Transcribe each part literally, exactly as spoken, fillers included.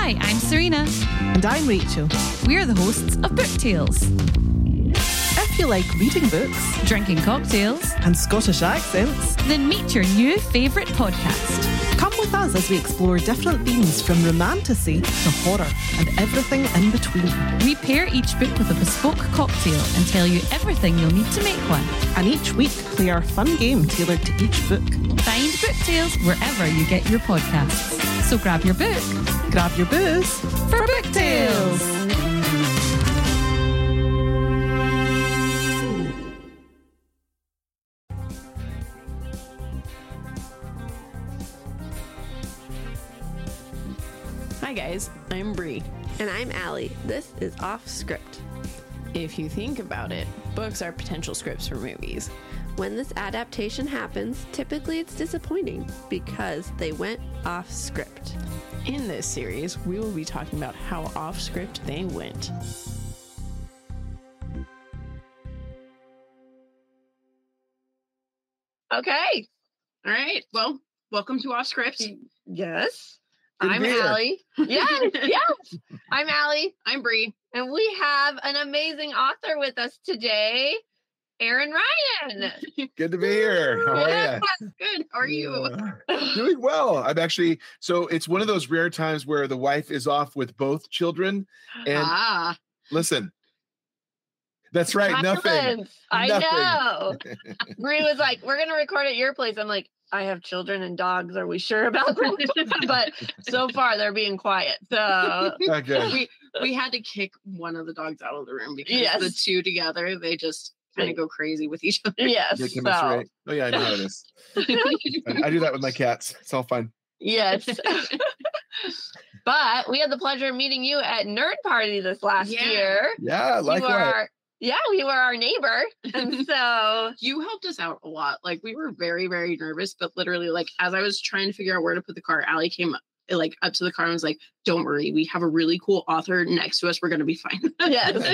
Hi, I'm Serena. And I'm Rachel. We're the hosts of Book Tales. If you like reading books, drinking cocktails, and Scottish accents, then meet your new favourite podcast. Come with us as we explore different themes from romantasy to horror and everything in between. We pair each book with a bespoke cocktail and tell you everything you'll need to make one. And each week play our fun game tailored to each book. Find Book Tales wherever you get your podcasts. So grab your book, grab your booze for Book Tales. Hi guys, I'm Bree. And I'm Allie. This is Off Script. If you think about it, books are potential scripts for movies. When this adaptation happens, typically it's disappointing because they went off script. In this series, we will be talking about how off script they went. Okay. All right. Well, welcome to Off Script. Yes. Good I'm Allie. Yes, yes. I'm Allie. I'm Bree. And we have an amazing author with us today, Aaron Ryan. Good to be here. How are you? Good. How are you? Uh, doing well. I'm actually, so it's one of those rare times where the wife is off with both children. And ah. listen, that's right. Nothing. I nothing. know. Bree was like, we're going to record at your place. I'm like, I have children and dogs. Are we sure about that? But so far, they're being quiet. So okay. we we had to kick one of the dogs out of the room because yes. the two together, they just kind of go crazy with each other. Yes. They so. Oh yeah, I know how it is. I, I do that with my cats. It's all fine. Yes. But we had the pleasure of meeting you at Nerd Party this last yeah. year. Yeah, likewise. Yeah, we were our neighbor. And so you helped us out a lot. Like we were very, very nervous, but literally like as I was trying to figure out where to put the car, Allie came like up to the car and was like, don't worry, we have a really cool author next to us. We're going to be fine. Yes.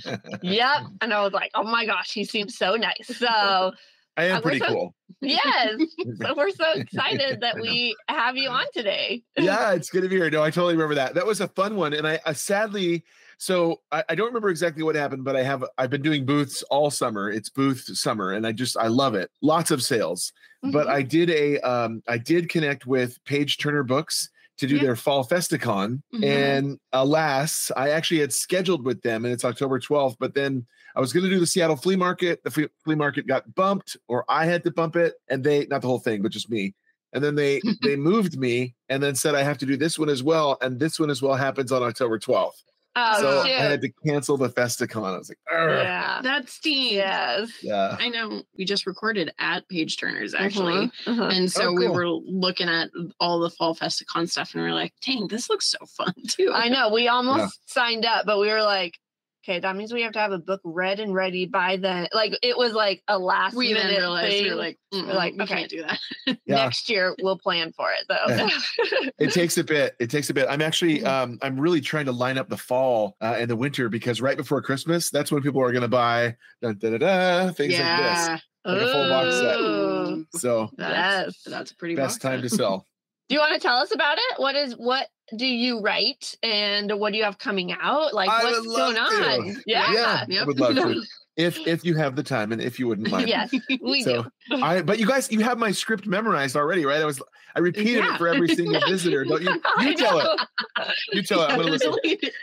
Yep. And I was like, oh my gosh, he seems so nice. So I am pretty so, cool. Yes. So we're so excited that we have you on today. Yeah, it's good to be here. No, I totally remember that. That was a fun one. And I, I sadly, so I, I don't remember exactly what happened, but I have, I've been doing booths all summer. It's booth summer. And I just, I love it. Lots of sales. Mm-hmm. But I did a, um, I did connect with Page Turner Books to do yeah. their fall Festicon. Mm-hmm. And alas, I actually had scheduled with them and it's October twelfth, but then I was going to do the Seattle flea market. The flea, flea market got bumped, or I had to bump it, and they, not the whole thing, but just me. And then they, they moved me and then said, I have to do this one as well. And this one as well happens on October twelfth. Oh, so shit. I had to cancel the Festicon. I was like, Argh. yeah, that's Steve. Yes. Yeah. I know. We just recorded at Page Turner's actually. Uh-huh. Uh-huh. And so oh, cool. we were looking at all the fall Festicon stuff and we were like, dang, this looks so fun too. I know. We almost yeah. signed up, but we were like, okay, that means we have to have a book read and ready by then. Like it was like a last we minute then realized thing. we were like, we're like, we okay. can't do that. Yeah. Next year we'll plan for it though. It takes a bit. It takes a bit. I'm actually, um, I'm really trying to line up the fall uh, and the winter because right before Christmas, that's when people are going to buy da, da, da, da, things yeah. like this, like a full box Ooh. set. So that's, yes, that's a pretty best time set. to sell. Do you want to tell us about it? What is what do you write and what do you have coming out? Like I what's would love going to. on? Yeah. Yeah, Yep. I would love to. If if you have the time and if you wouldn't mind. Yes, we so, do. I but you guys, you have my script memorized already, right? I was I repeated yeah. it for every single visitor. Don't you? You tell it. You tell it. I'm gonna listen.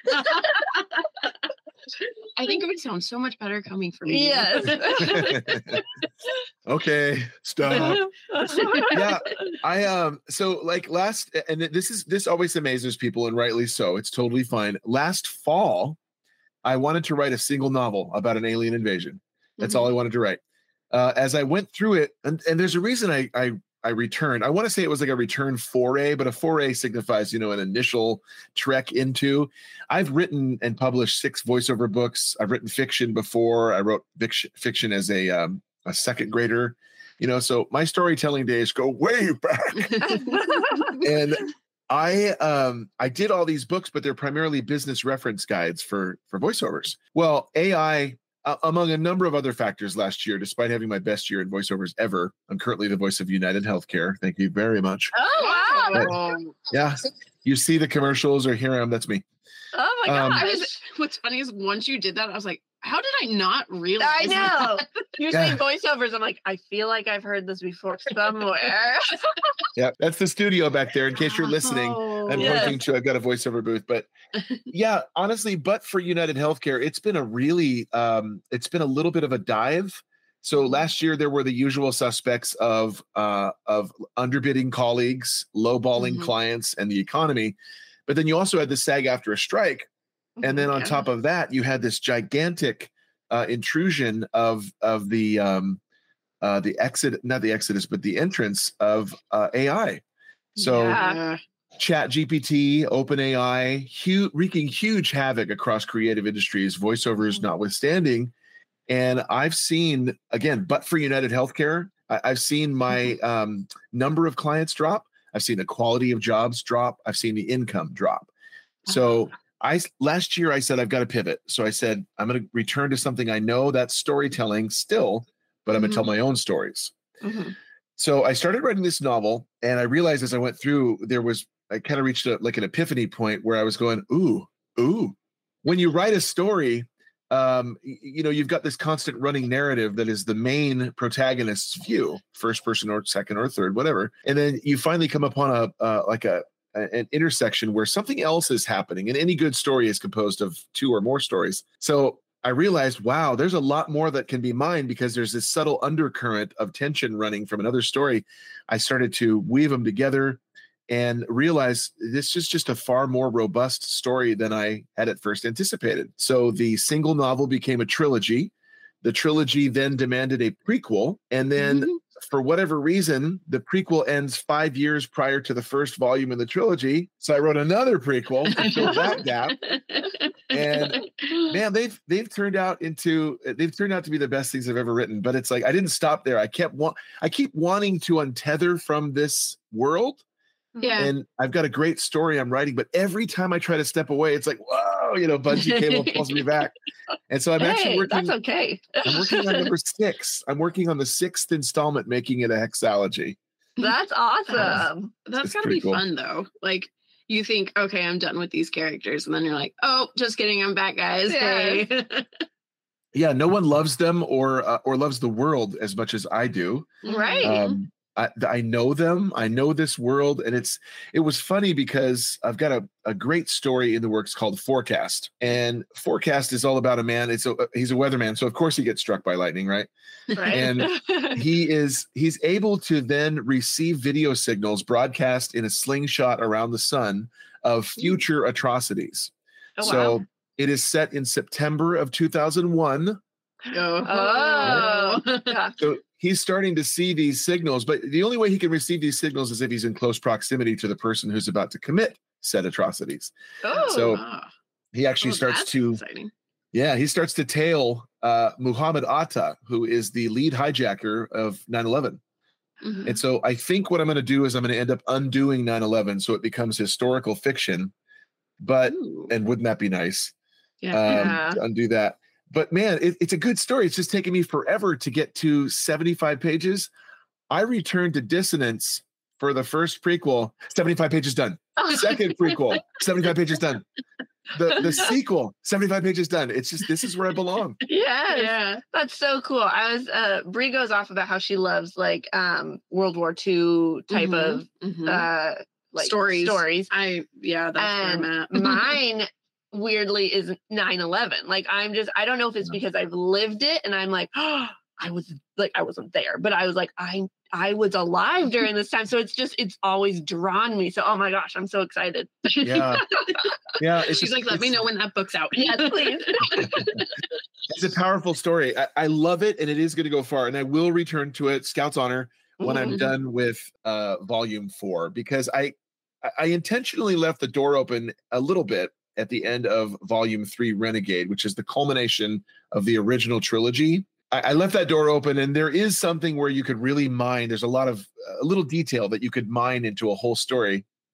I think it would sound so much better coming from me. Yes. Okay, stop. Yeah, I um. So like last, and this is this always amazes people, and rightly so. It's totally fine. Last fall, I wanted to write a single novel about an alien invasion. That's mm-hmm. all I wanted to write. Uh, as I went through it, and, and there's a reason I I I returned. I want to say it was like a return foray, but a foray signifies, you know, an initial trek into. I've written and published six voiceover books. I've written fiction before. I wrote fiction as a um, a second grader, you know, so my storytelling days go way back. And I um I did all these books, but they're primarily business reference guides for for voiceovers. Well, A I uh, among a number of other factors last year, despite having my best year in voiceovers ever, I'm currently the voice of United Healthcare. Thank you very much. Oh wow! Oh, Yeah. You see the commercials or hear them, that's me. Oh my Um, gosh! I was, what's funny is once you did that, I was like, how did I not realize? I know. that? You're Yeah. saying voiceovers. I'm like, I feel like I've heard this before somewhere. Yeah, that's the studio back there in case you're listening. I'm Yeah. pointing to, I've got a voiceover booth, but yeah, honestly, but for United Healthcare, it's been a really, um, it's been a little bit of a dive. So last year there were the usual suspects of, uh, of underbidding colleagues, lowballing Mhm. clients, and the economy. But then you also had the SAG after a strike. And then on Yeah. top of that, you had this gigantic uh, intrusion of, of the, um, uh, the exit, not the exodus, but the entrance of uh, A I. So Yeah. Yeah. Chat G P T, OpenAI, hu- wreaking huge havoc across creative industries, voiceovers notwithstanding. And I've seen, again, but for United Healthcare, I- I've seen my um, number of clients drop. I've seen the quality of jobs drop. I've seen the income drop. So I last year I said I've got to pivot. So I said I'm going to return to something I know, that's storytelling still, but I'm going to tell my own stories. Mhm. So I started writing this novel, and I realized as I went through, there was I kind of reached a, like an epiphany point where I was going, ooh, ooh. When you write a story, um, y- you know, you've got this constant running narrative that is the main protagonist's view, first person or second or third, whatever, and then you finally come upon a uh, like a a- an intersection where something else is happening, and any good story is composed of two or more stories. So I realized, wow, there's a lot more that can be mined because there's this subtle undercurrent of tension running from another story. I started to weave them together and realized this is just a far more robust story than I had at first anticipated. So the single novel became a trilogy. The trilogy then demanded a prequel, and then Mhm. for whatever reason, the prequel ends five years prior to the first volume in the trilogy. So I wrote another prequel to fill that gap. And man, they've they've turned out into they've turned out to be the best things I've ever written. But it's like I didn't stop there. I kept wa- I keep wanting to untether from this world. Yeah. And I've got a great story I'm writing, but every time I try to step away, it's like, whoa, you know, bungee cable pulls me back. And so I'm actually Hey, working. that's okay. I'm working on number six. I'm working on the sixth installment, making it a hexalogy. That's awesome. That's It's gotta pretty be cool. fun though. Like you think, okay, I'm done with these characters, and then you're like, oh, just kidding, I'm back, guys. Hey. Yeah, no one loves them or uh, or loves the world as much as I do. Right. Um, I, I know them. I know this world, and it's it was funny because I've got a, a great story in the works called Forecast, and Forecast is all about a man. It's a, he's a weatherman, so of course he gets struck by lightning, right? Right. And he is he's able to then receive video signals broadcast in a slingshot around the sun of future atrocities. Oh, So wow. it is set in September of two thousand one. Oh. Yeah. So he's starting to see these signals, but the only way he can receive these signals is if he's in close proximity to the person who's about to commit said atrocities. Oh. So Ah. he actually Oh, starts that's to, exciting. yeah, he starts to tail uh, Muhammad Atta, who is the lead hijacker of nine eleven. Mhm. And so I think what I'm going to do is I'm going to end up undoing nine eleven so it becomes historical fiction. But, Ooh. and wouldn't that be nice? Yeah. um, Yeah. to undo that. But man, it, it's a good story. It's just taken me forever to get to seventy-five pages. I returned to Dissonance for the first prequel, seventy-five pages done. Second prequel, seventy-five pages done. The the sequel, seventy-five pages done. It's just this is where I belong. Yes. Yeah. That's so cool. I was uh Brie goes off about how she loves like um World War Two type Mhm. of Mhm. uh like Stories. stories. I yeah, that's And where I'm at. mine weirdly is nine eleven. Like I'm just I don't know if it's because I've lived it and I'm like, oh, I was like I wasn't there, but I was like I I was alive during this time. So it's just it's always drawn me. So oh my gosh, I'm so excited. Yeah, yeah. It's She's just- like, let me it's- know when that book's out. Yes, please. It's a powerful story. I, I love it, and it is going to go far. And I will return to it, Scout's honor, when I'm Mhm. done with uh, volume four, because I I intentionally left the door open a little bit at the end of volume three, Renegade, which is the culmination of the original trilogy. I, I left that door open, and there is something where you could really mine. There's a lot of a little detail that you could mine into a whole story.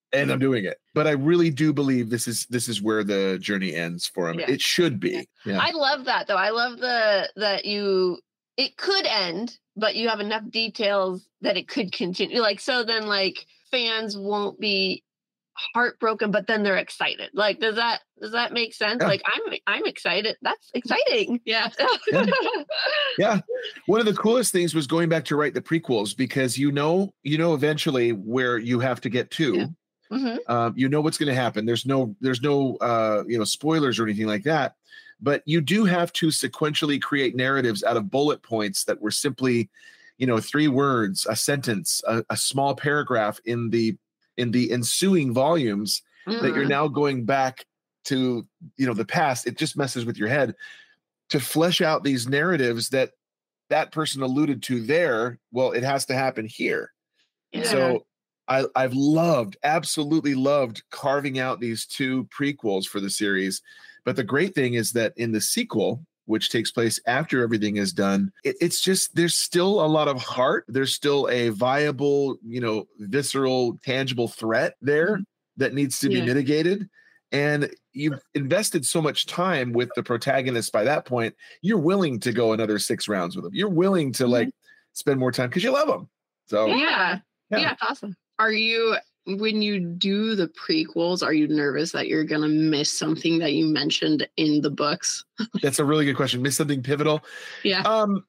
and I'm doing it. But I really do believe this is this is where the journey ends for him. Yeah. It should be. Yeah. I love that though. I love the that you it could end, but you have enough details that it could continue. Like so then like fans won't be heartbroken, but then they're excited. Like does that does that make sense? Yeah. Like I'm I'm excited. That's exciting. Yeah. Yeah. Yeah. One of the coolest things was going back to write the prequels because you know, you know eventually where you have to get to. Yeah. Mhm. Um, you know what's going to happen. There's no, there's no, uh, you know, spoilers or anything like that. But you do have to sequentially create narratives out of bullet points that were simply, you know, three words, a sentence, a, a small paragraph in the in the ensuing volumes Mhm. that you're now going back to, you know, the past. It just messes with your head to flesh out these narratives that that person alluded to there. Well, it has to happen here. Yeah. So I, I've loved, absolutely loved carving out these two prequels for the series. But the great thing is that in the sequel, which takes place after everything is done, it, it's just, there's still a lot of heart. There's still a viable, you know, visceral, tangible threat there that needs to be Yeah. mitigated. And you've invested so much time with the protagonist by that point, you're willing to go another six rounds with them. You're willing to like spend more time because you love them. So Yeah. Yeah. Yeah. Awesome. Are you, when you do the prequels, are you nervous that you're going to miss something that you mentioned in the books? that's a really good question. Miss something pivotal? Yeah. Um,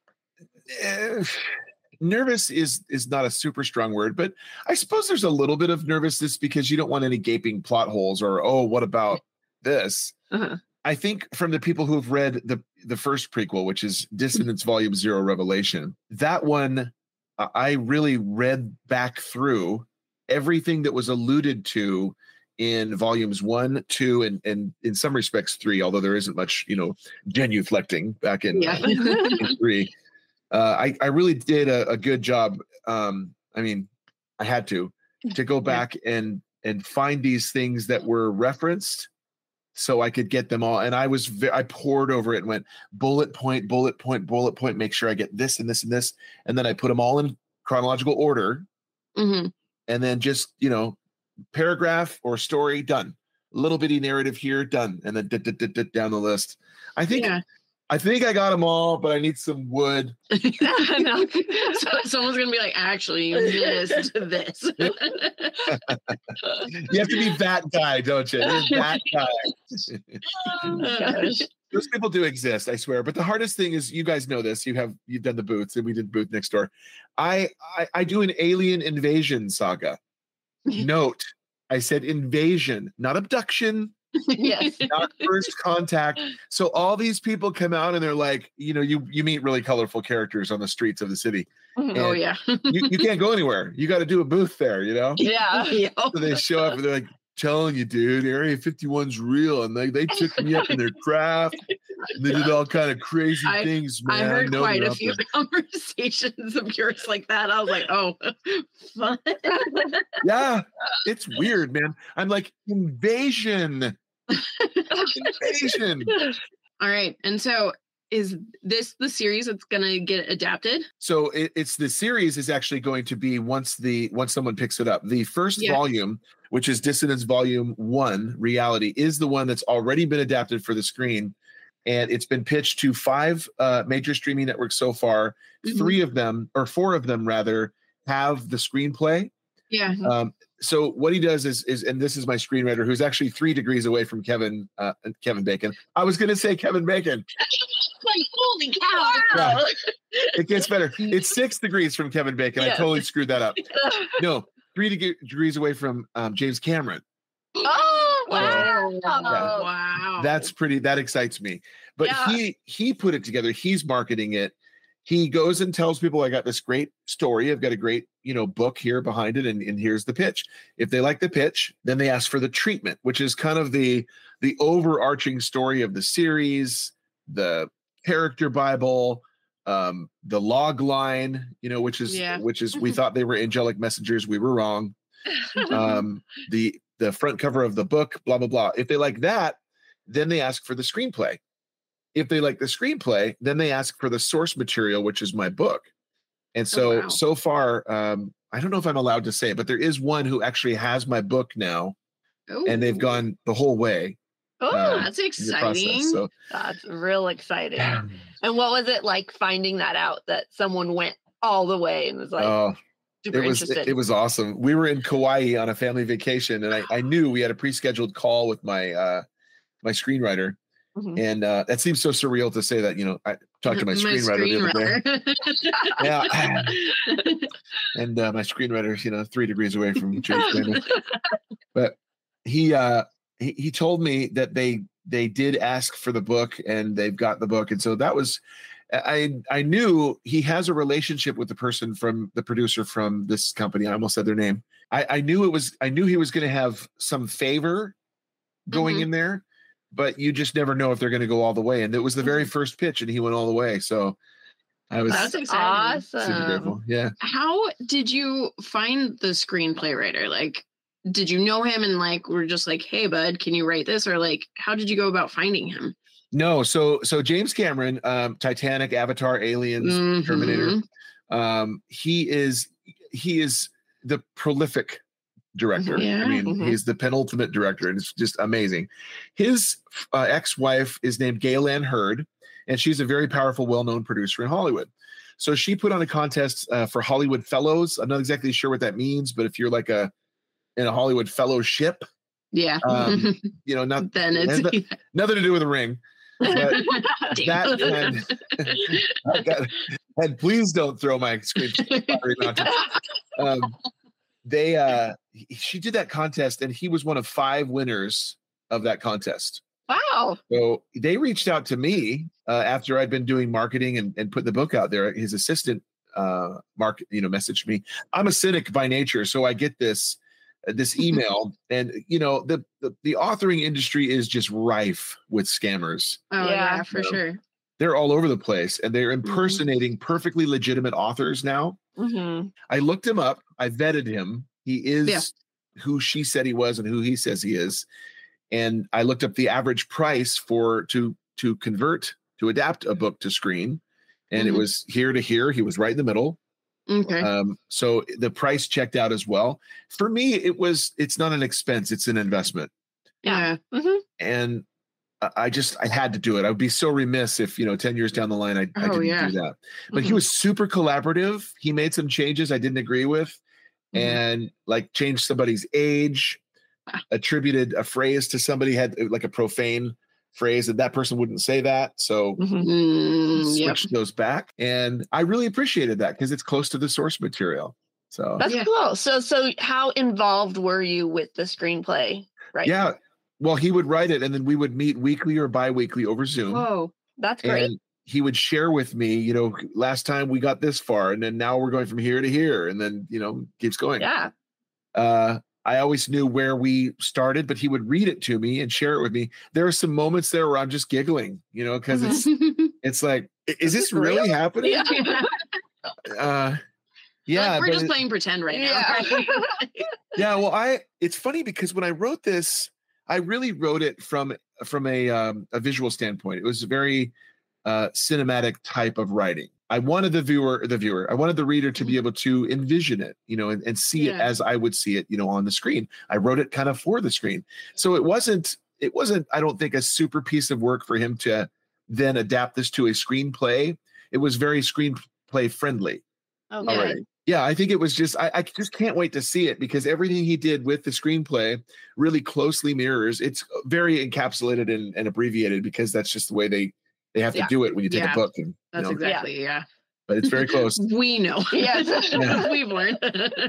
eh, nervous is is not a super strong word, but I suppose there's a little bit of nervousness because you don't want any gaping plot holes or, oh, what about this? Uh-huh. I think from the people who have read the the first prequel, which is Dissonance Volume Zero Revelation, that one uh, I really read back through everything that was alluded to in volumes one, two, and and in some respects three, although there isn't much, you know, genuflecting back in, Yeah. in three. Uh, I I really did a, a good job. Um, I mean, I had to to go back and and find these things that were referenced, so I could get them all. And I was ve- I poured over it and went bullet point, bullet point, bullet point. Make sure I get this and this and this, and then I put them all in chronological order. Mm-hmm. And then just, you know, paragraph or story, done. Little bitty narrative here, done. And then d- d- d- d- down the list. I think Yeah. I think I got them all, but I need some wood. No. So someone's going to be like, actually, you missed this. You have to be that guy, don't you? You're that guy. Oh, gosh. Those people do exist, I swear. But the hardest thing is, you guys know this. You have you've done the booths, and we did booth next door. I I, I do an alien invasion saga. Note, I said invasion, not abduction, Yes. not first contact. So all these people come out and they're like, you know, you you meet really colorful characters on the streets of the city. Oh, And yeah. You, you can't go anywhere. You got to do a booth there, you know? Yeah. Yeah. So they show up and they're like, telling you, dude, Area fifty-one's real. And they, they took me up in their craft. And they did all kind of crazy I- things, man. I heard know quite they're a out few there. conversations of yours like that. I was like, oh, fun. Yeah, it's weird, man. I'm like, invasion. Invasion. All right. And so is this the series that's going to get adapted? So it, it's the series is actually going to be once the once someone picks it up. The first Yeah. volume, which is Dissonance Volume One, Reality, is the one that's already been adapted for the screen, and it's been pitched to five uh, major streaming networks so far. Mhm. Three of them, or four of them rather, have the screenplay. Yeah. Um, so what he does is, is, and this is my screenwriter, who's actually three degrees away from Kevin, uh, Kevin Bacon. I was going to say Kevin Bacon. Like, holy cow. Yeah. It gets better. It's six degrees from Kevin Bacon. I Yeah. totally screwed that up. No, three deg- degrees away from um, James Cameron. Oh wow. Yeah. Wow. That's pretty. That excites me. But Yeah. he he put it together. He's marketing it. He goes and tells people, I got this great story. I've got a great, you know, book here behind it, and, and here's the pitch. If they like the pitch, then they ask for the treatment, which is kind of the the overarching story of the series, the character Bible, um, the log line, you know, which is Yeah. which is we thought they were angelic messengers. We were wrong. Um, the the front cover of the book, blah blah blah. If they like that, then they ask for the screenplay. If they like the screenplay, then they ask for the source material, which is my book. And so, wow. so far, um, I don't know if I'm allowed to say it, but there is one who actually has my book now, Ooh. and they've gone the whole way. Oh, uh, That's in the exciting. process. So that's real exciting. And what was it like finding that out that someone went all the way and was like oh, super it was interested? it, it was awesome. We were in Kauai on a family vacation, and I, I knew we had a pre-scheduled call with my uh, my screenwriter. Mhm. And uh, that seems so surreal to say that, you know, I talked to my, screenwriter, the other day. Yeah. And uh, my screenwriter, you know, three degrees away from James Cameron. But he, uh, he he told me that they they did ask for the book, and they've got the book. And so that was, I I knew he has a relationship with the person from the producer from this company. I almost said their name. I, I knew it was, I knew he was going to have some favor going Mhm. in there, but you just never know if they're going to go all the way. And it was the very first pitch, and he went all the way. So I was That's exciting. super Awesome. grateful. Yeah. How did you find the screenplay writer? Like, did you know him and like were just like, hey, bud, can you write this? Or like, how did you go about finding him? No. So, so James Cameron, um, Titanic, Avatar, Aliens, Terminator. Mhm. Um, he is, he is the prolific director. Yeah. I mean, Mhm. he's the penultimate director, and it's just amazing. His uh, ex-wife is named Gaylan Hurd, and she's a very powerful, well-known producer in Hollywood. So she put on a contest uh, for Hollywood Fellows. I'm not exactly sure what that means, but if you're like a in a Hollywood Fellowship, Yeah. um, you know, not then it has it's no- nothing to do with a ring. But Damn. that and, I got- and please don't throw my screen. um, they uh, he- she did that contest, and he was one of five winners of that contest. Wow. So they reached out to me uh, after I'd been doing marketing and, and put the book out there. His assistant, uh, Mark, you know, messaged me. I'm a cynic by nature, so I get this uh, this email, and you know, the, the the authoring industry is just rife with scammers. Oh Yeah. yeah, for No. sure. They're all over the place, and they're Mm-hmm. impersonating perfectly legitimate authors now. Mm-hmm. I looked him up. I vetted him. He is Yeah. who she said he was and who he says he is. And I looked up the average price for to to convert to adapt a book to screen, and Mhm. it was here to here. He was right in the middle. Okay. Um, so the price checked out as well. For me, it was it's not an expense; it's an investment. yeah. Mm-hmm. And I- I just I had to do it. I would be so remiss if you know ten years down the line I, I Oh, didn't yeah. do that. But he Mhm. was super collaborative. He made some changes I didn't agree with, Mhm. and like changed somebody's age, Ah. attributed a phrase to somebody had uh, like a profane phrase, and that person wouldn't say that. So Mm-hmm. Mm, yep. switched those back, and I really appreciated that because it's close to the source material. So That's Yeah. cool. So, so how involved were you with the screenplay? Right. yeah, well, he would write it, and then we would meet weekly or bi-weekly over Zoom. Whoa. That's great. And he would share with me, you know, last time we got this far, and then now we're going from here to here, and then you know keeps going. Yeah. Uh, I always knew where we started, but he would read it to me and share it with me. There are some moments there where I'm just giggling, you know, because it's it's like, i- is this this real? really happening? Yeah. Uh, yeah, Like, we're but just it- playing pretend right Yeah. now. yeah. Well, I it's funny because when I wrote this, I really wrote it from from a um, a visual standpoint. It was a very uh, cinematic type of writing. I wanted the viewer, the viewer, I wanted the reader to be able to envision it, you know, and, and see it Yeah. as I would see it, you know, on the screen. I wrote it kind of for the screen. So it wasn't, it wasn't, I don't think, a super piece of work for him to then adapt this to a screenplay. It was very screenplay friendly Oh, Okay. already. Yeah, I think it was just, I, I just can't wait to see it because everything he did with the screenplay really closely mirrors. It's very encapsulated and, and abbreviated because that's just the way they, they have to Yeah. do it when you take Yeah. a book. And, you That's know, exactly, yeah. but it's very close. We know. Yes. Yeah. We've learned.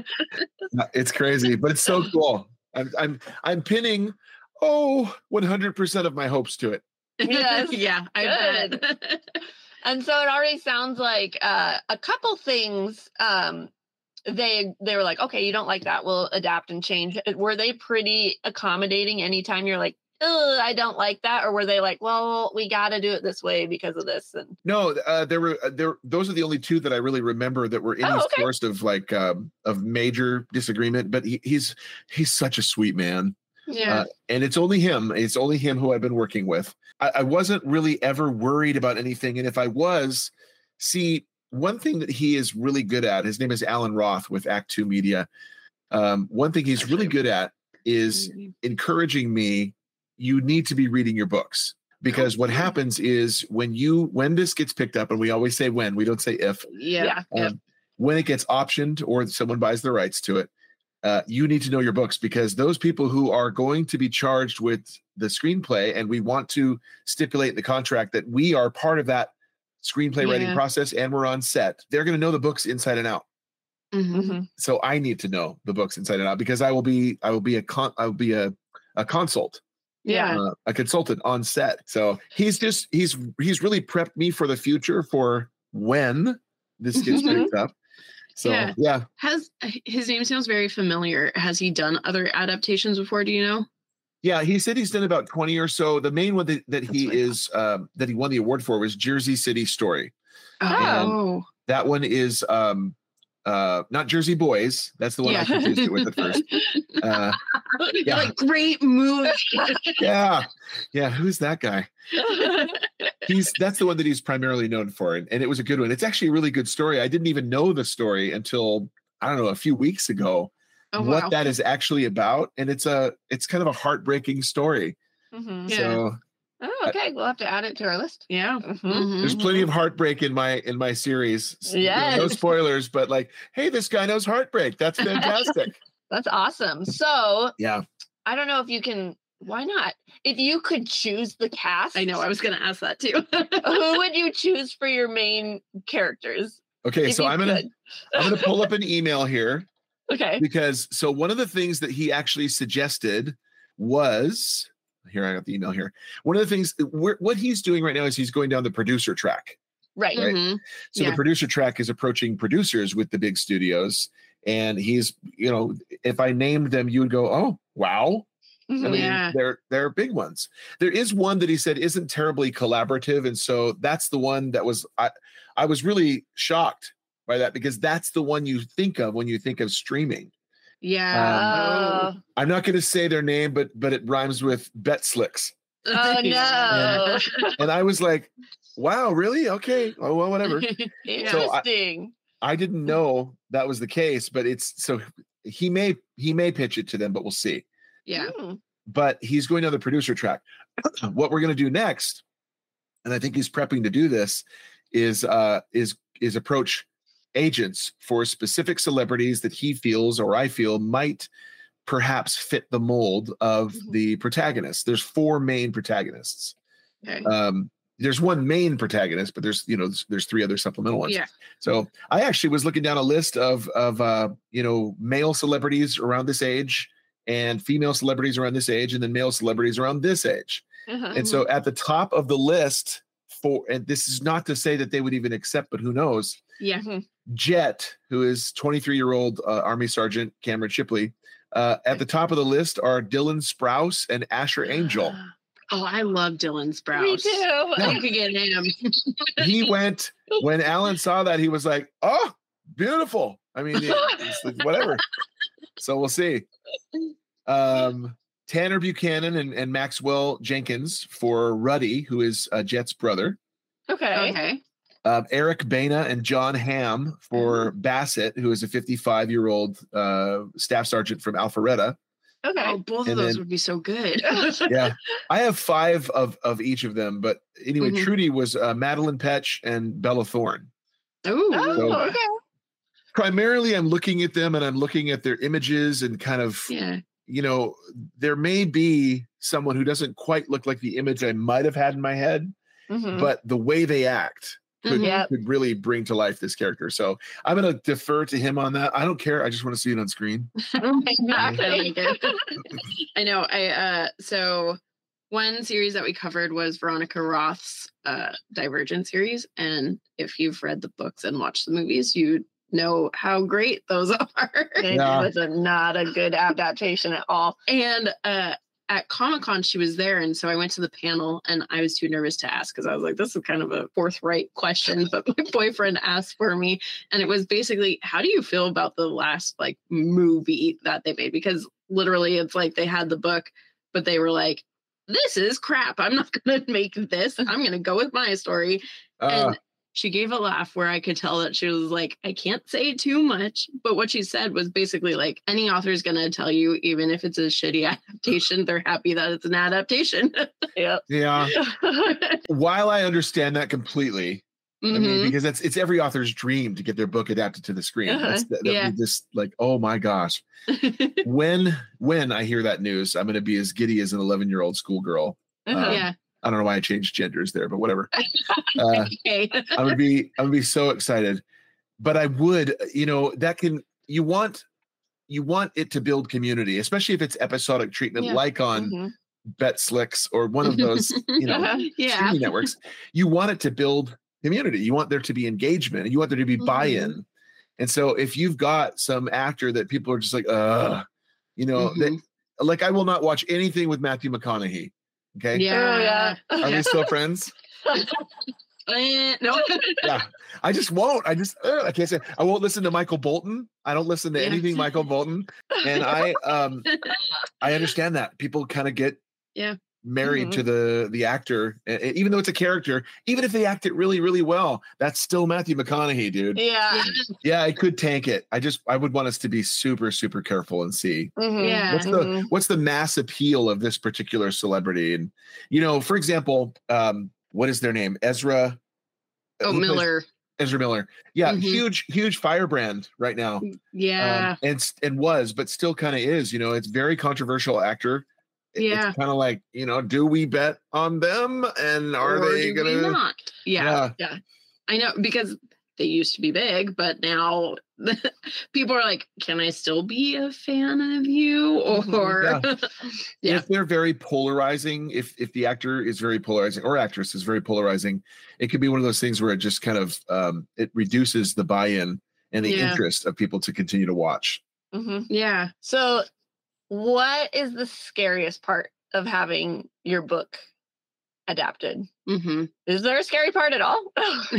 It's crazy, but it's so cool. I'm I'm I'm pinning oh one hundred percent of my hopes to it. Yes. Yeah, I Good. bet. And so it already sounds like uh, a couple things. Um, they they were like, okay, you don't like that, we'll adapt and change. Were they pretty accommodating anytime you're like, oh, I don't like that, or were they like, well, we got to do it this way because of this? And No, uh, there were uh, there. Those are the only two that I really remember that were any Oh, okay. source of like um, of major disagreement. But he, he's he's such a sweet man. Yeah. Uh, and it's only him. It's only him who I've been working with. I, I wasn't really ever worried about anything. And if I was, see, one thing that he is really good at, his name is Alan Roth with Act Two Media. Um, one thing he's really good at is encouraging me, you need to be reading your books. Because what happens is when you when this gets picked up, and we always say when, we don't say if. Yeah. Um, Yep. When it gets optioned or someone buys the rights to it, uh, you need to know your books, because those people who are going to be charged with the screenplay, and we want to stipulate in the contract that we are part of that screenplay Yeah. writing process and we're on set, they're going to know the books inside and out. Mhm. So I need to know the books inside and out, because I will be I will be a con I will be a a consult. Yeah. Uh, a consultant on set. So he's just he's he's really prepped me for the future for when this gets Mhm. picked up. So Yeah. yeah. Has his name sounds very familiar. Has he done other adaptations before? Do you know? Yeah, he said he's done about twenty or so. The main one that, that That's he what I is um, that he won the award for was Jersey City Story. Oh. That one is um uh not Jersey Boys. That's the one I confused it with at first. Uh, yeah. Like great movie. yeah. Yeah, who's that guy? He's that's the one that he's primarily known for, and, and it was a good one. It's actually a really good story. I didn't even know the story until I don't know a few weeks ago. Oh, what wow. that is actually about, and it's a it's kind of a heartbreaking story. Mhm. Yeah. So Oh, okay. We'll have to add it to our list. Yeah. Mhm. Mhm. there's plenty of heartbreak in my in my series. S- you know, no Yes. spoilers, but like, hey, this guy knows heartbreak. That's fantastic. That's awesome. So Yeah. I don't know if you can. Why not? If you could choose the cast, I know. I was going to ask that too. who would you choose for your main characters? Okay, If so you I'm gonna could. I'm gonna pull up an email here, Okay. because so one of the things that he actually suggested was here. I got the email here. One of the things we're, what he's doing right now is he's going down the producer track. Right. Right. Mhm. So Yeah. the producer track is approaching producers with the big studios, and he's, you know, if I named them, you would go, oh wow. I Mhm. mean, Yeah. they're they're big ones. There is one that he said isn't terribly collaborative, and so that's the one that was I I was really shocked by that, because that's the one you think of when you think of streaming. Yeah. Oh, I'm not going to say their name, but but it rhymes with Betslicks, oh no. and I was like, wow, really? Okay, oh well, whatever. Interesting. I didn't know that was the case, but it's so he may he may pitch it to them, but we'll see. Yeah. Hmm. But he's going down the producer track. What we're going to do next, and I think he's prepping to do this, is uh is is approach agents for specific celebrities that he feels or I feel might perhaps fit the mold of Mhm. the protagonist. There's four main protagonists. Okay. Um, there's one main protagonist, but there's you know there's, there's three other supplemental ones. Yeah. So I actually was looking down a list of of uh, you know male celebrities around this age, and female celebrities around this age, and then male celebrities around this age. Uh-huh. And so at the top of the list for, and this is not to say that they would even accept, but who knows? Yeah. Jet, who is twenty-three year old uh, Army Sergeant Cameron Shipley. Uh, at the top of the list are Dylan Sprouse and Asher Angel. Oh, I love Dylan Sprouse. Me too. I could get him. He went when Alan saw that, he was like, "Oh, beautiful." I mean, it's like, whatever. So we'll see. Um, Tanner Buchanan and, and Maxwell Jenkins for Ruddy, who is uh, Jet's brother. Okay. Okay. Uh, Eric Bana and John Hamm for Bassett, who is a fifty-five year old uh, staff sergeant from Alpharetta. Okay. Oh, both And of those then- would be so good. Yeah, I have five of of each of them, but anyway, Mhm. Trudy was uh, Madeline Petch and Bella Thorne. Ooh. Oh, So- okay. Primarily, I'm looking at them and I'm looking at their images and kind of, Yeah. you know, there may be someone who doesn't quite look like the image I might have had in my head, Mhm. but the way they act could, Mhm. Yep. could really bring to life this character. So I'm going to defer to him on that. I don't care. I just want to see it on screen. Exactly. I know. I uh so one series that we covered was Veronica Roth's uh Divergent series. And if you've read the books and watched the movies, you know how great those are. It Yeah. was a, not a good adaptation at all. And uh at Comic-Con she was there, and so I went to the panel and I was too nervous to ask because I was like, this is kind of a forthright question, but my boyfriend asked for me, and it was basically, how do you feel about the last like movie that they made? Because literally it's like they had the book, but they were like, this is crap, I'm not gonna make this, I'm gonna go with my story. Uh, And she gave a laugh where I could tell that she was like, I can't say too much. But what she said was basically like, any author is going to tell you, even if it's a shitty adaptation, they're happy that it's an adaptation. Yeah. Yeah. While I understand that completely, Mm-hmm. I mean, because that's it's every author's dream to get their book adapted to the screen. Uh-huh. That's that, that Yeah. we just like, oh my gosh. when when I hear that news, I'm going to be as giddy as an eleven year old schoolgirl. Um, yeah. I don't know why I changed genders there, but whatever. Uh, Okay. I would be I would be so excited. But I would, you know, that can you want you want it to build community, especially if it's episodic treatment, Yeah. like on Mhm. Betslicks or one of those, you know, Uh-huh. Yeah. streaming networks. You want it to build community. You want there to be engagement, and you want there to be Mhm. buy-in. And so if you've got some actor that people are just like, uh, you know, Mhm. that like I will not watch anything with Matthew McConaughey. Okay. Yeah. Oh, yeah. Are we still friends? Eh, no. Yeah. I just won't. I just uh, I can't say I won't listen to Michael Bolton. I don't listen to Yeah. anything Michael Bolton. And I um I understand that. People kind of get Yeah. married Mhm. to the the actor, e- e- even though it's a character, even if they act it really, really well, that's still Matthew McConaughey, dude. Yeah. Yeah, I could tank it. I just I would want us to be super, super careful and see Mhm. Yeah. what's Mhm. the what's the mass appeal of this particular celebrity. And you know, for example, um, what is their name? Ezra. Oh, who plays- Miller. Ezra Miller. Yeah, Mhm. huge, huge firebrand right now. Yeah. Um, and s- and was, but still kind of is. You know, it's very controversial actor. It- Yeah. It's kind of like, you know, do we bet on them? And are Or they do we gonna? not? Yeah. I know, because they used to be big, but now people are like, can I still be a fan of you? Or yeah. If they're very polarizing, if if the actor is very polarizing or actress is very polarizing, it could be one of those things where it just kind of um, it reduces the buy-in and the Yeah. interest of people to continue to watch. Mhm. Yeah. So, what is the scariest part of having your book adapted? Mm-hmm. Is there a scary part at all?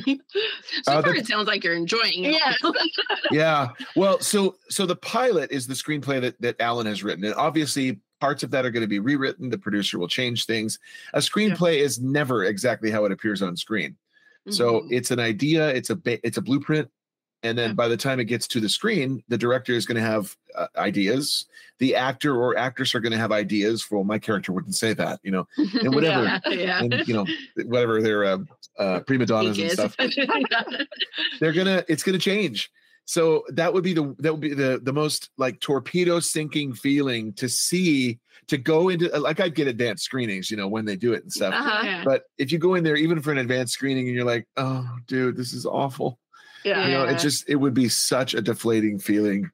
So Uh, far, the- it sounds like you're enjoying it. Yes. Yeah. Well, so so the pilot is the screenplay that that Alan has written, and obviously parts of that are going to be rewritten. The producer will change things. A screenplay is never exactly how it appears on screen. So Mhm. it's an idea, it's a ba- it's a blueprint, and then Yeah. by the time it gets to the screen, the director is going to have uh, ideas. The actor or actress are going to have ideas. For well, my character wouldn't say that, you know, and whatever, Yeah. yeah. and you know, whatever their uh, uh, prima donnas and Is. stuff. They're gonna, it's gonna change. So that would be the that would be the the most like torpedo sinking feeling to see to go into like I'd get advanced screenings, you know, when they do it and stuff. Uh-huh. Yeah. But if you go in there, even for an advanced screening, and you're like, "Oh, dude, this is awful," Yeah. you know, Yeah. it just it would be such a deflating feeling.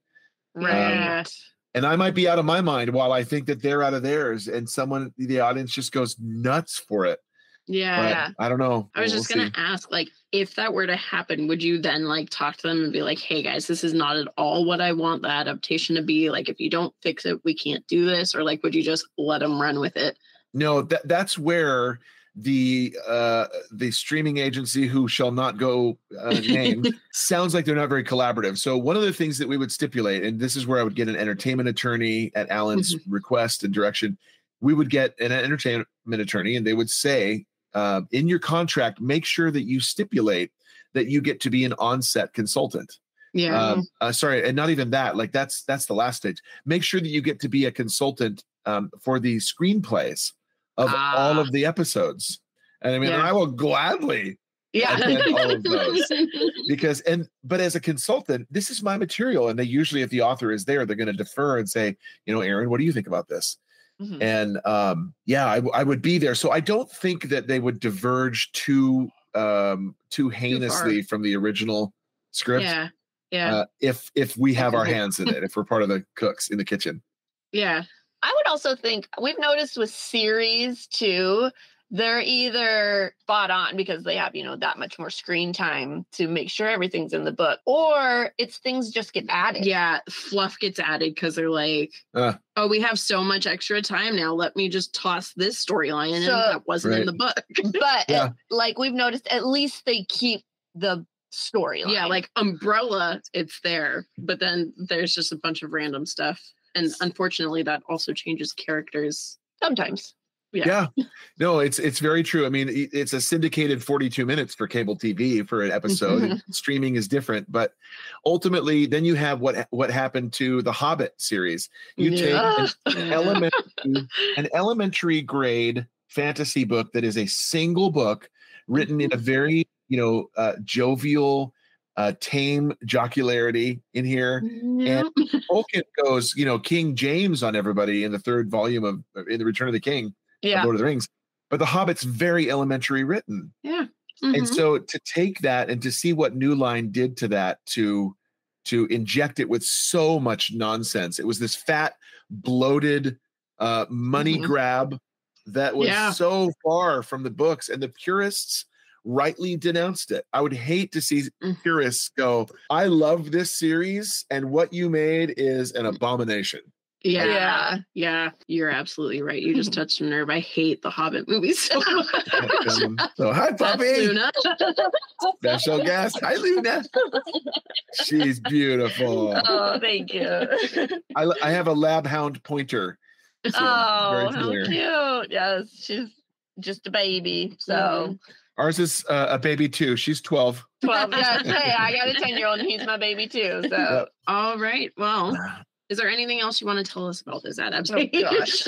Right. And I might be out of my mind while I think that they're out of theirs, and someone the audience just goes nuts for it. Yeah. But Yeah. I don't know. I was We'll just gonna see. ask, like, if that were to happen, would you then like talk to them and be like, "Hey guys, this is not at all what I want the adaptation to be. Like, if you don't fix it, we can't do this," or like, would you just let them run with it? No, that that's where the uh the streaming agency who shall not go uh, named sounds like they're not very collaborative. So one of the things that we would stipulate, and this is where I would get an entertainment attorney at Alan's request and direction, we would get an entertainment attorney, and they would say, uh, in your contract, make sure that you stipulate that you get to be an on-set consultant. Yeah. Um, uh, sorry, and not even that. Like that's that's the last stage. Make sure that you get to be a consultant um, for the screenplays of Ah. all of the episodes. And I mean, Yeah. I will gladly Yeah. attend all of those because and but as a consultant, this is my material, and they usually, if the author is there, they're going to defer and say, you know, Aaron, what do you think about this? Mhm. And um, yeah, I, w- I would be there. So I don't think that they would diverge too um, too heinously from the original script. yeah. Yeah. Uh, if if we have our hands in it, if we're part of the cooks in the kitchen. yeah. I would also think we've noticed with series too, they're either spot on because they have, you know, that much more screen time to make sure everything's in the book, or it's things just get added. Yeah. Fluff gets added because they're like, Uh. oh, we have so much extra time now. Let me just toss this storyline in So- that wasn't in Right. the book. But Yeah. uh, like we've noticed, at least they keep the storyline. Yeah, like Umbrella, it's there, but then there's just a bunch of random stuff. And unfortunately, that also changes characters. sometimes. Yeah. No, it's it's very true. I mean, it- it's a syndicated forty-two minutes for cable T V for an episode. and Streaming is different, but ultimately, then you have what what happened to the Hobbit series. You Yeah. take an elementary, an elementary grade fantasy book that is a single book written in a very, you know, uh, jovial, uh, tame jocularity in here. Yeah. Tolkien goes, you know, King James on everybody in the third volume of in the Return of the King. Yeah. Of Lord of the Rings, but the Hobbit's very elementary written. Yeah. And Mhm. so to take that and to see what New Line did to that, to to inject it with so much nonsense. It was this fat, bloated uh, money Mhm. grab that was Yeah. so far from the books, and the purists rightly denounced it. I would hate to see Mm. purists go, I love this series, and what you made is an abomination. Yeah. Yeah. Yeah. You're absolutely right. You just touched a nerve. I hate the Hobbit movies so much. Um, so hi, That's puppy. Luna. Special guest. Hi, Luna. She's beautiful. Oh, thank you. I, I have a lab hound pointer. So Oh, very how familiar. cute. Yes, she's just a baby. So Ours is uh, a baby too. She's twelve. twelve. Yes, hey, I got a ten year old and he's my baby too. So Yep. All right. Well, is there anything else you want to tell us about this adaptation? Oh, gosh.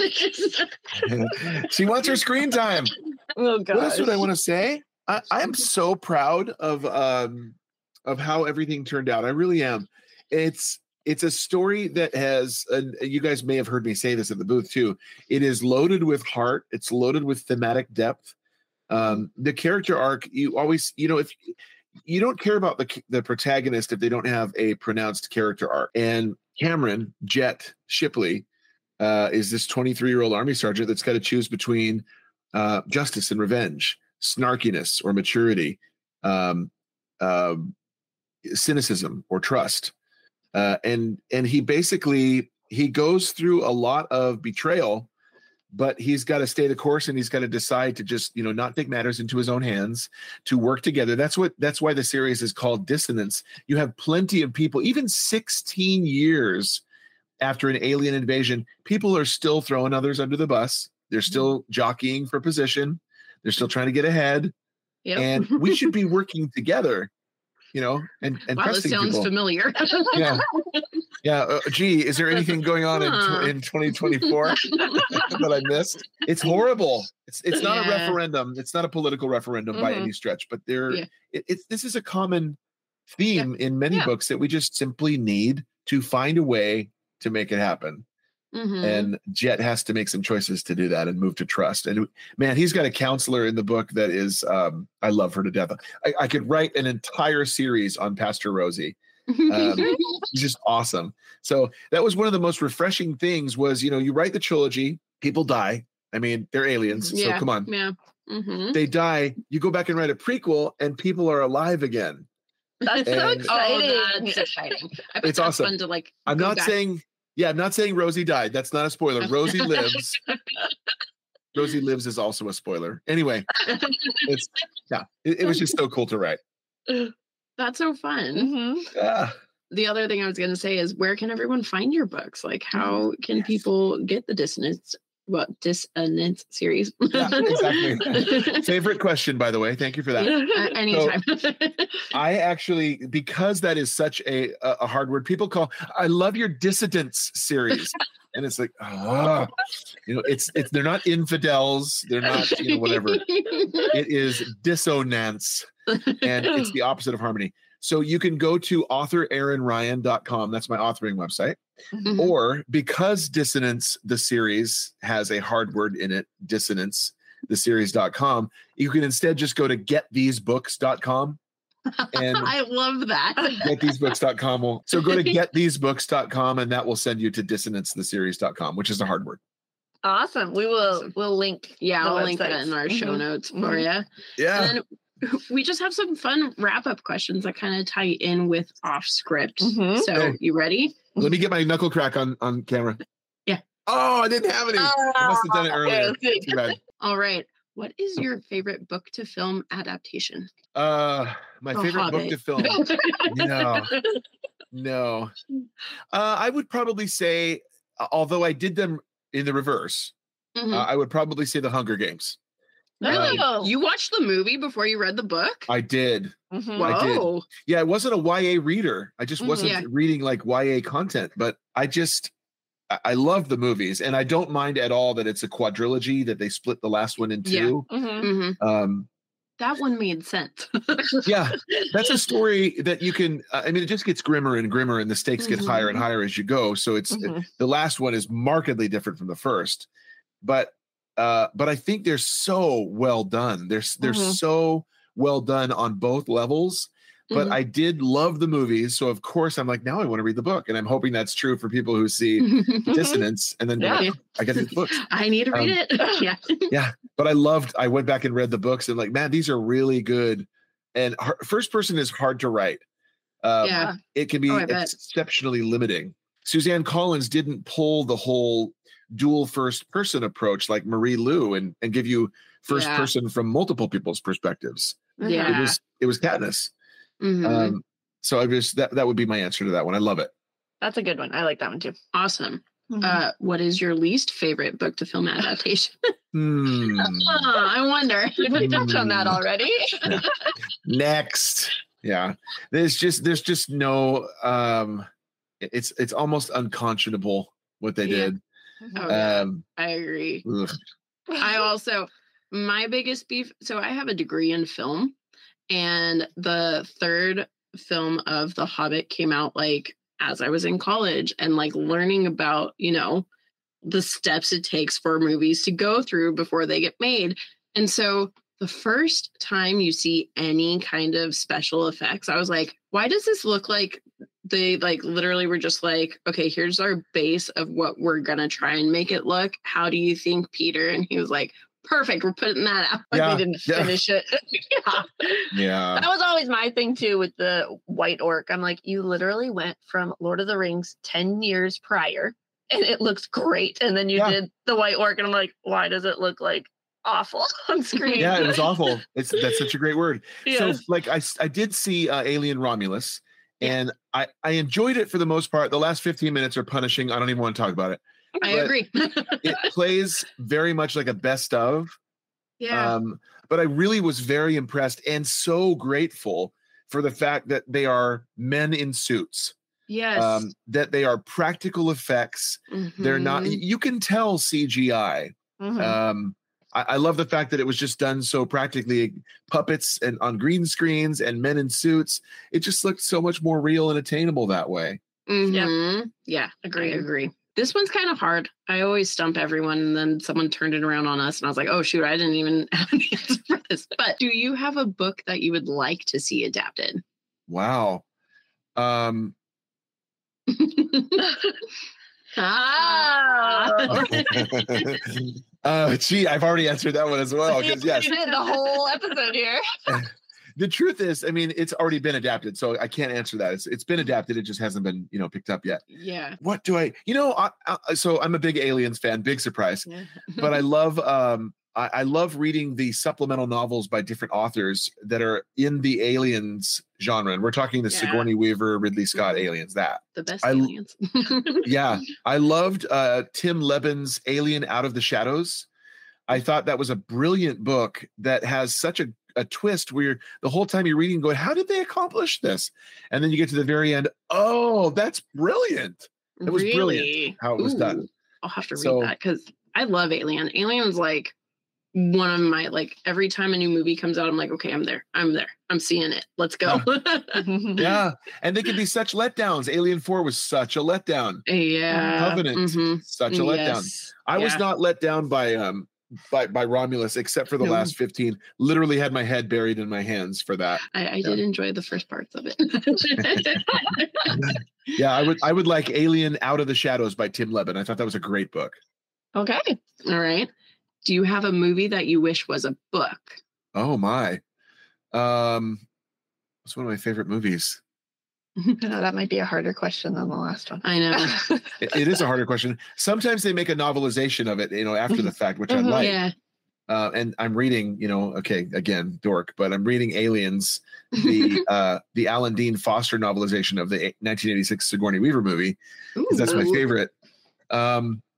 She wants her screen time. oh What else would I want to say? I, I am so proud of um of how everything turned out. I really am. It's it's a story that has, and you guys may have heard me say this at the booth too. It is loaded with heart. It's loaded with thematic depth. Um, the character arc, you always, you know, if you don't care about the the protagonist if they don't have a pronounced character arc. And Cameron Jet Shipley uh, is this twenty-three year old army sergeant that's got to choose between uh, justice and revenge, snarkiness or maturity, um, uh, cynicism or trust, uh, and and he basically he goes through a lot of betrayal, but he's got to stay the course, and he's got to decide to just, you know, not take matters into his own hands, to work together. That's what that's why the series is called Dissonance. You have plenty of people, even sixteen years after an alien invasion, people are still throwing others under the bus. They're still jockeying for position. They're still trying to get ahead. Yep. And we should be working together, you know, and, and Wow, this trusting sounds people. familiar. Yeah. Yeah. Uh, gee, is there anything going on in, Huh. tw- in twenty twenty-four that I missed? It's horrible. It's it's not a Yeah. referendum. It's not a political referendum by Mhm. any stretch, but there Yeah. it, it's this is a common theme in many Yeah. books that we just simply need to find a way to make it happen. Mhm. And Jet has to make some choices to do that and move to trust. And man, he's got a counselor in the book that is, um, I love her to death. I, I could write an entire series on Pastor Rosie. Um, She's just awesome. So that was one of the most refreshing things was, you know, you write the trilogy, people die. I mean, they're aliens. So Yeah. come on. Yeah. Mhm. They die. You go back and write a prequel and people are alive again. that's so And- exciting. Oh, that's exciting. I bet It's that's awesome. fun to like. I'm go not back- saying, yeah, I'm not saying Rosie died. That's not a spoiler. Rosie lives. Rosie lives is also a spoiler. Anyway, it's yeah, it, it was just so cool to write. That's so fun. Mhm. Ah, The other thing I was going to say is, where can everyone find your books? Like, how can Yes. people get the Dissonance, well, Dissonance series? Yeah, exactly. Favorite question, by the way. Thank you for that. Uh, anytime. I actually, because that is such a a a hard word, people call. I love your Dissidents series, and it's like, oh, you know, it's it's they're not infidels, they're not, you know, whatever. It is dissonance, and it's the opposite of harmony. So you can go to author aaron ryan dot com. That's my authoring website. Mhm. Or because Dissonance, the series, has a hard word in it, dissonance, the series dot com, you can instead just go to get these books dot com. And I love that. get these books dot com will. So go to get these books dot com and that will send you to dissonance the series dot com, which is a hard word. Awesome. We will Awesome. we'll link. Yeah, the I'll link that websites. in our show Mhm. notes for Mhm. you. Yeah. And then we just have some fun wrap up questions that kind of tie in with off script. Mhm. So, Okay. you ready? Let me get my knuckle crack on, on camera. Yeah. Oh, I didn't have any. I must have done it earlier. Ah, Okay, Too bad. All right. What is your favorite book to film adaptation? Uh, my The favorite book Hobbit. to film. No. No. Uh, I would probably say, uh, although I did them in the reverse, Mhm. uh, I would probably say The Hunger Games. Really? Oh. You watched the movie before you read the book? I did. Mhm. I did. Whoa. Yeah, I wasn't a Y A reader. I just Mhm. wasn't Yeah. reading like Y A content, but I just I, I love the movies, and I don't mind at all that it's a quadrilogy, that they split the last one in Yeah. two. Mhm. Mhm. Um, That one made sense. yeah, that's a story that you can. Uh, I mean, it just gets grimmer and grimmer, and the stakes get higher and Mhm. higher as you go. So it's Mhm. the last one is markedly different from the first, but uh, but I think they're so well done. They're s- they're Mhm. so well done on both levels. But Mhm. I did love the movies, so of course I'm like, now I want to read the book, and I'm hoping that's true for people who see Dissonance and then go, Yeah. "Oh, I got to read the books. I need to read Um, it. Yeah. Yeah, but I loved. I went back and read the books, and like, man, these are really good. And har- first person is hard to write. Um, Yeah. it can be Oh, I bet. exceptionally limiting. Suzanne Collins didn't pull the whole dual first person approach like Marie Lu and and give you first Yeah. person from multiple people's perspectives. Yeah. It was it was Katniss. Mhm. Um, so I just that that would be my answer to that one. I love it. That's a good one. I like that one too. Awesome. Mhm. Uh, what is your least favorite book to film adaptation? Hmm. Oh, I wonder. Did we touch on that already? Next. Yeah. There's just there's just no um it- it's it's almost unconscionable what they Yeah. did. Oh, yeah. Um I agree. ugh. I also, my biggest beef. So I have a degree in film, and the third film of The Hobbit came out like as I was in college, and like learning about, you know, the steps it takes for movies to go through before they get made. And so the first time you see any kind of special effects, I was like, why does this look like they like literally were just like, okay, here's our base of what we're gonna try and make it look. How do you think, Peter? And he was like, perfect, we're putting that out. Like Yeah, they didn't yeah. finish it. Yeah. Yeah. That was always my thing too with the White Orc. I'm like, you literally went from Lord of the Rings ten years prior and it looks great. And then you Yeah. did the White Orc, and I'm like, why does it look like awful on screen? Yeah, it was awful. It's that's such a great word. Yes. So like I s- I did see uh, Alien Romulus, Yeah. and I I enjoyed it for the most part. The last fifteen minutes are punishing. I don't even want to talk about it. I But agree. It plays very much like a best of. yeah. Um, but I really was very impressed and so grateful for the fact that they are men in suits, yes. um, that they are practical effects. They're not, Mhm. you can tell C G I. Mhm. Um, I, I love the fact that it was just done so practically, puppets and on green screens and men in suits. It just looked so much more real and attainable that way. Mhm. Yeah, Agreed. I agree. This one's kind of hard. I always stump everyone, and then someone turned it around on us, and I was like, "Oh shoot, I didn't even have an answer for this." But do you have a book that you would like to see adapted? Wow. Um, Ah. uh, gee, I've already answered that one as well. Because yes, You did the whole episode here. the truth is, I mean, it's already been adapted, so I can't answer that. It's it's been adapted. It just hasn't been, you know, picked up yet. Yeah. What do I, you know, I, I, so I'm a big Aliens fan, big surprise, but I love, um, I, I love reading the supplemental novels by different authors that are in the Aliens genre, and we're talking the Yeah. Sigourney Weaver, Ridley Scott Mhm. Aliens. That, the best I- aliens. yeah, I loved uh, Tim Lebbon's Alien Out of the Shadows. I thought that was a brilliant book that has such a a twist where you're, the whole time you're reading going, how did they accomplish this? And then you get to the very end. Oh, that's brilliant. It was brilliant Really? how it was done. Ooh, I'll have to read So- that because I love Alien. Alien's like one of my like every time a new movie comes out, I'm like, okay, I'm there. I'm there. I'm seeing it. Let's go. Yeah. And they can be such letdowns. Alien four was such a letdown. yeah. Covenant, Mhm. such a letdown. Yes. I was Yeah. not let down by um by, by Romulus, except for the No. last fifteen. Literally had my head buried in my hands for that. I, I did enjoy the first parts of it. Yeah, I would I would like Alien Out of the Shadows by Tim Lebbon. I thought that was a great book. Okay. All right. Do you have a movie that you wish was a book? Oh my. Um it's one of my favorite movies. No, that might be a harder question than the last one. I know. It, it is a harder question. Sometimes they make a novelization of it, you know, after the fact, which I Mhm. like. Yeah. Uh, and I'm reading, you know, okay, again, dork, but I'm reading Aliens, the uh, the Alan Dean Foster novelization of the nineteen eighty-six Sigourney Weaver movie, because that's my Ooh. favorite. Um,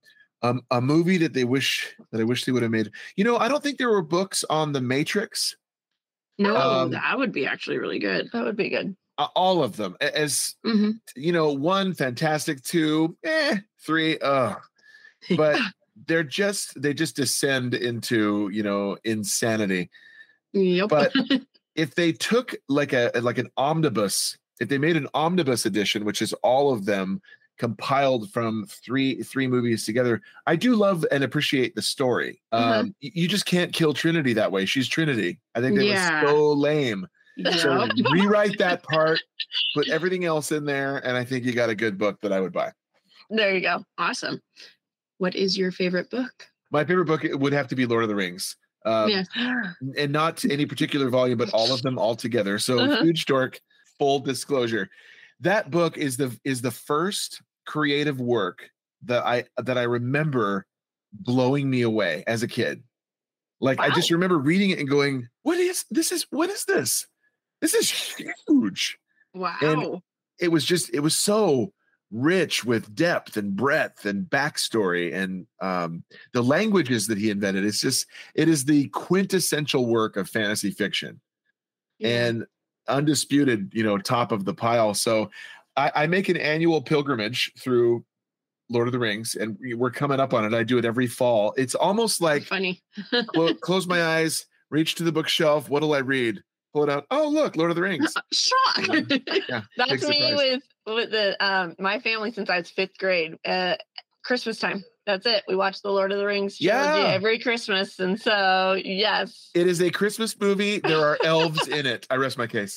Um, a movie that they wish that I wish they would have made. You know, I don't think there were books on The Matrix. No, Um, that would be actually really good. That would be good. Uh, all of them. A- As Mhm. you know, one fantastic, two, eh, three, uh, but they're just they just descend into, you know, insanity. Yep. But if they took like a like an omnibus, if they made an omnibus edition, which is all of them compiled from three three movies together, I do love and appreciate the story. Uh-huh. Um, y- you just can't kill Trinity that way. She's Trinity. I think that Yeah. was so lame. So Yep. rewrite that part, put everything else in there, and I think you got a good book that I would buy. There you go. Awesome. What is your favorite book? My favorite book would have to be Lord of the Rings. Um, Yeah. and not any particular volume, but all of them all together. So Uh-huh. huge dork, full disclosure. That book is the is the first creative work that I that I remember blowing me away as a kid. Like I just Wow. remember reading it and going, "What is this? Is what is this? This is huge." Wow. It was just it was so rich with depth and breadth and backstory and um, the languages that he invented. It's just it is the quintessential work of fantasy fiction. And undisputed, you know, top of the pile. So I, I make an annual pilgrimage through Lord of the Rings, and we- we're coming up on it. I do it every fall. It's almost like Funny. clo- close my eyes, reach to the bookshelf. What'll I read? Pull it out. Oh, look, Lord of the Rings. Shock. Yeah, big That's me surprise. with with the um my family since I was fifth grade. Uh, Christmas time. That's it. We watch the Lord of the Rings trilogy Yeah. every Christmas, and so yes, It is a Christmas movie. There are elves in it. I rest my case.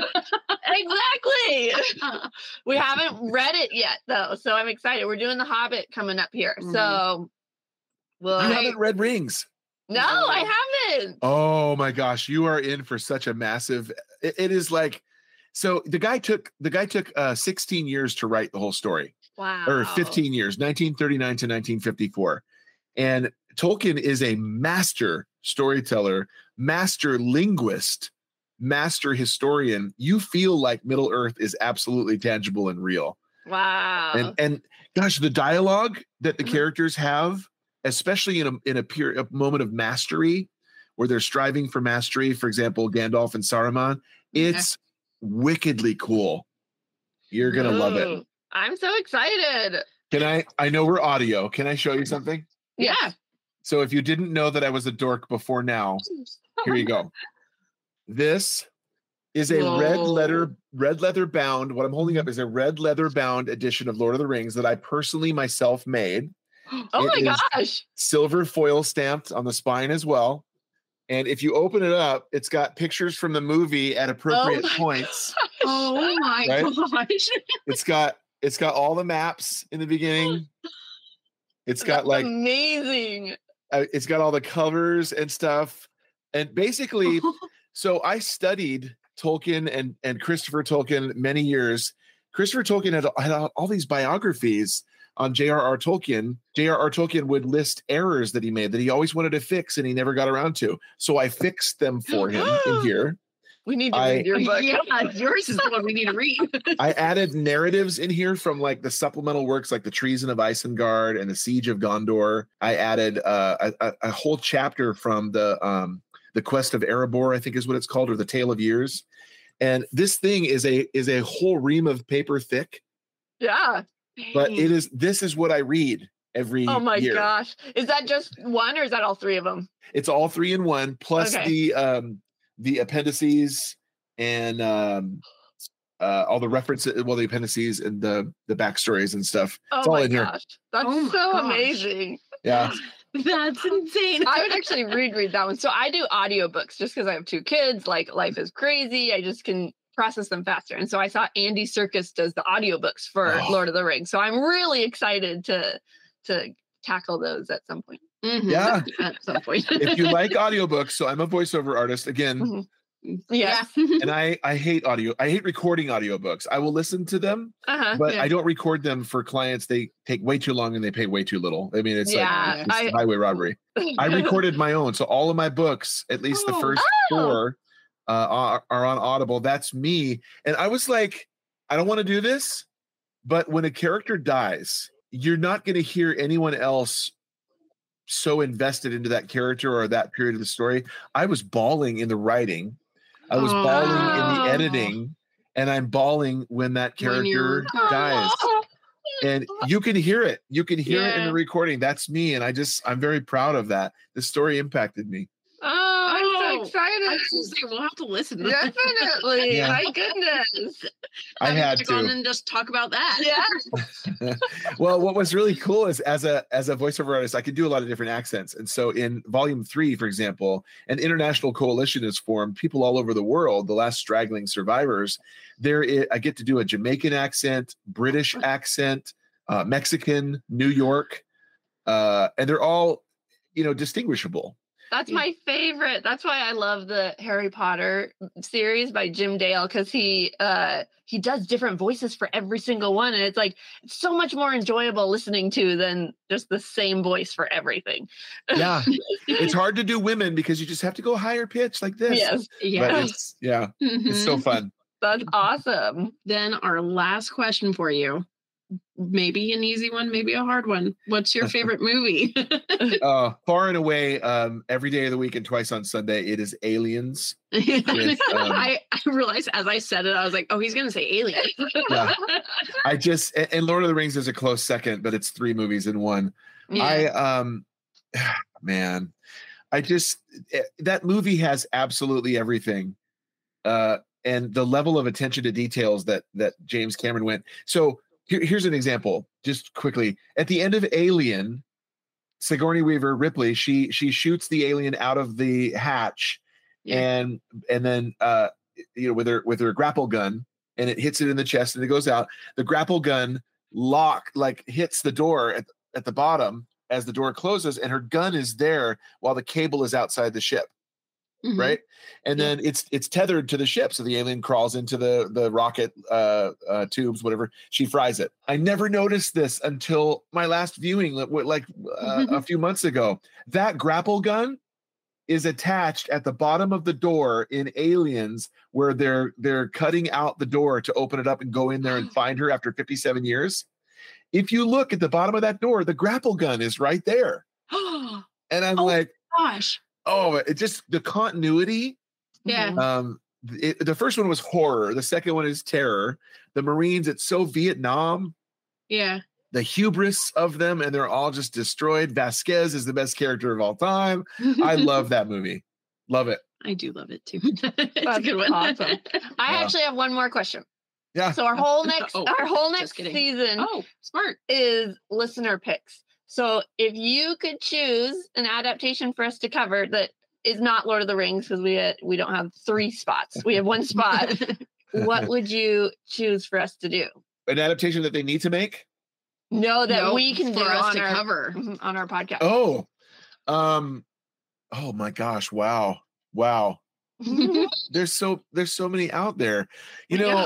exactly. We haven't read it yet though, so I'm excited. We're doing The Hobbit coming up here, Mhm. so well, You I- haven't read Rings. no, I haven't. Oh my gosh, you are in for such a massive. It, it is like, so the guy took the guy took uh, sixteen years to write the whole story, Wow. or fifteen years, nineteen thirty-nine to nineteen fifty-four, and Tolkien is a master storyteller, master linguist, master historian. You feel like Middle Earth is absolutely tangible and real, Wow. and and gosh, the dialogue that the Mhm. characters have, especially in a in a pure a moment of mastery where they're striving for mastery, for example, Gandalf and Saruman, it's wickedly cool. You're gonna love it. Ooh, I'm so excited. Can I I know we're audio. Can I show you something? Yeah. So if you didn't know that I was a dork before now, here you go. This is a red Whoa. leather red leather bound. What I'm holding up is a red leather bound edition of Lord of the Rings that I personally myself made. Oh It my is- gosh. Silver foil stamped on the spine as well. And if you open it up, it's got pictures from the movie at appropriate my points. Oh my Right? gosh. It's got it's got all the maps in the beginning. It's got That's like amazing. uh, it's got all the covers and stuff. And basically, so I studied Tolkien and and Christopher Tolkien many years. Christopher Tolkien had, had all these biographies on J R R. Tolkien. J R R. Tolkien would list errors that he made that he always wanted to fix and he never got around to. So I fixed them for him in here. We need to I- read your book. Yeah, yours is the one we need to read. I added narratives in here from like the supplemental works like the Treason of Isengard and the Siege of Gondor. I added uh, a, a, a whole chapter from the um, the Quest of Erebor, I think is what it's called, or the Tale of Years. And this thing is a is a whole ream of paper thick, Yeah. but it is this is what I read every Oh my year. gosh. Is that just one or is that all three of them? It's all three in one, plus Okay. the um, the appendices and um, uh, all the references, well, the appendices and the the backstories and stuff. Oh It's all my in here. gosh. That's Oh my so gosh. amazing. Yeah. That's insane. I would actually read read that one. So I do audiobooks just because I have two kids. Like life is crazy. I just can process them faster. And so I saw Andy Serkis does the audiobooks for Oh. Lord of the Rings. So I'm really excited to to tackle those at some point. Mhm. Yeah. At some point. If you like audiobooks, so I'm a voiceover artist again, Mhm. Yes. and I I hate audio. I hate recording audiobooks. I will listen to them, Uh-huh. but Yeah. I don't record them for clients. They take way too long and they pay way too little. I mean, it's Yeah, like it's I- highway robbery. I recorded my own, so all of my books, at least the Oh. first Oh. four, uh, are, are on Audible. That's me, and I was like, I don't want to do this, but when a character dies, you're not going to hear anyone else so invested into that character or that period of the story. I was bawling in the writing. I was Oh. bawling in the editing, and I'm bawling when that When character you're- dies. And you can hear it. You can hear it in Yeah. the recording. That's me. And I just, I'm very proud of that. The story impacted me. Oh, I'm Oh, so excited. I was gonna say, we'll have to listen to that. Definitely. Yeah. My goodness. I Have you had gone to. and just talk about that. Yeah. Well, what was really cool is as a as a voiceover artist, I could do a lot of different accents. And so in volume three, for example, an international coalition is formed, people all over the world, the last straggling survivors. There is, I get to do a Jamaican accent, British accent, uh, Mexican, New York, uh, and they're all, you know, distinguishable. That's my favorite. That's why I love the Harry Potter series by Jim Dale, because he uh he does different voices for every single one. And it's like it's so much more enjoyable listening to than just the same voice for everything. Yeah. It's hard to do women because you just have to go higher pitch like this. Yes. But Yeah. it's, yeah, it's so Mhm. fun. That's awesome. Then our last question for you. Maybe an easy one, maybe a hard one. What's your favorite movie? Uh, far and away, um, every day of the week and twice on Sunday, it is Aliens. um, I, I realized as I said it, I was like, oh, he's gonna say Alien. Yeah. I just and, and Lord of the Rings is a close second, but it's three movies in one. I um man, I just eh, that movie has absolutely everything. Uh and the level of attention to details that that James Cameron went. So here, here's an example, just quickly. At the end of Alien, Sigourney Weaver, Ripley, she she shoots the alien out of the hatch, Yeah. and and then uh you know with her with her grapple gun, and it hits it in the chest and it goes out. The grapple gun lock like hits the door at at the bottom as the door closes, and her gun is there while the cable is outside the ship. Mhm. Right, and Yeah. then it's it's tethered to the ship, so the alien crawls into the the rocket uh, uh, tubes, whatever. She fries it. I never noticed this until my last viewing, like like, uh, a few months ago. That grapple gun is attached at the bottom of the door in Aliens, where they're they're cutting out the door to open it up and go in there and find her after fifty-seven years. If you look at the bottom of that door, the grapple gun is right there, Oh and I'm Oh. like, gosh. oh, it just the continuity. Yeah. Um, it, the first one was horror. The second one is terror. The Marines, it's so Vietnam. Yeah. The hubris of them, and they're all just destroyed. Vasquez is the best character of all time. I love that movie. Love it. I do love it too. It's a That's good one. awesome. I Yeah. actually have one more question. Yeah. So our whole next Oh, our whole just next kidding. season Oh, smart. is listener picks. So if you could choose an adaptation for us to cover that is not Lord of the Rings, because we uh, we don't have three spots, we have one spot. What would you choose for us to do? An adaptation that they need to make. No, that No, we can for do us on to our, cover. mhm, on our podcast. Oh, um, oh my gosh! Wow, wow. There's so there's so many out there. You know,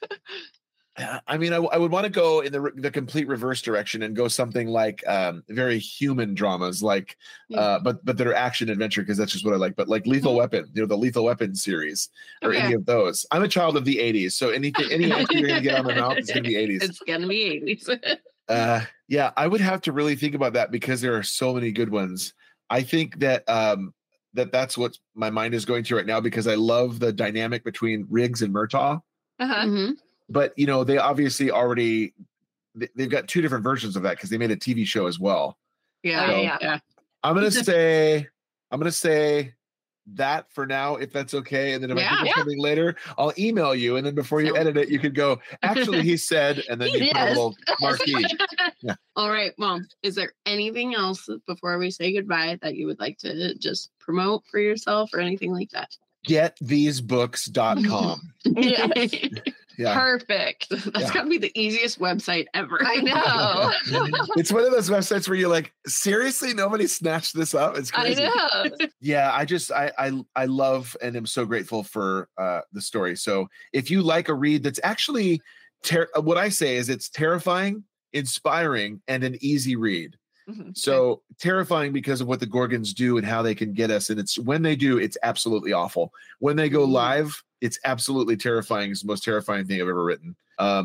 I mean, I, I would want to go in the re- the complete reverse direction and go something like um, very human dramas, like, Yeah. uh, but but that are action adventure, because that's just what I like. But like Lethal Weapon, you know, the Lethal Weapon series, or Okay. any of those. I'm a child of the eighties, so anything any answer you're gonna get on my mouth is gonna be eighties. It's gonna be eighties. Uh, yeah, I would have to really think about that because there are so many good ones. I think that um, that that's what my mind is going to right now, because I love the dynamic between Riggs and Murtaugh. Uh-huh. Mhm. But you know, they obviously already they- they've got two different versions of that because they made a T V show as well. Yeah. Oh, yeah. yeah. I'm gonna say I'm gonna say that for now, if that's okay. And then if I Yeah, think of yeah. something later, I'll email you. And then before you Sounds edit it, you could go, actually, he said, and then you put a Yes. little marquee. All right. Well, is there anything else before we say goodbye that you would like to just promote for yourself or anything like that? get these books dot com. Yes. Yeah. Perfect. That's Yeah. gotta be the easiest website ever. I know. It's one of those websites where you're like, seriously, nobody snatched this up. It's I crazy. know. Yeah, I just I I I love and am so grateful for uh the story. So if you like a read that's actually ter- what I say is it's terrifying, inspiring, and an easy read. Mhm. So terrifying because of what the Gorgons do and how they can get us. And it's when they do, it's absolutely awful. When they go Mhm. live, it's absolutely terrifying. It's the most terrifying thing I've ever written. Um,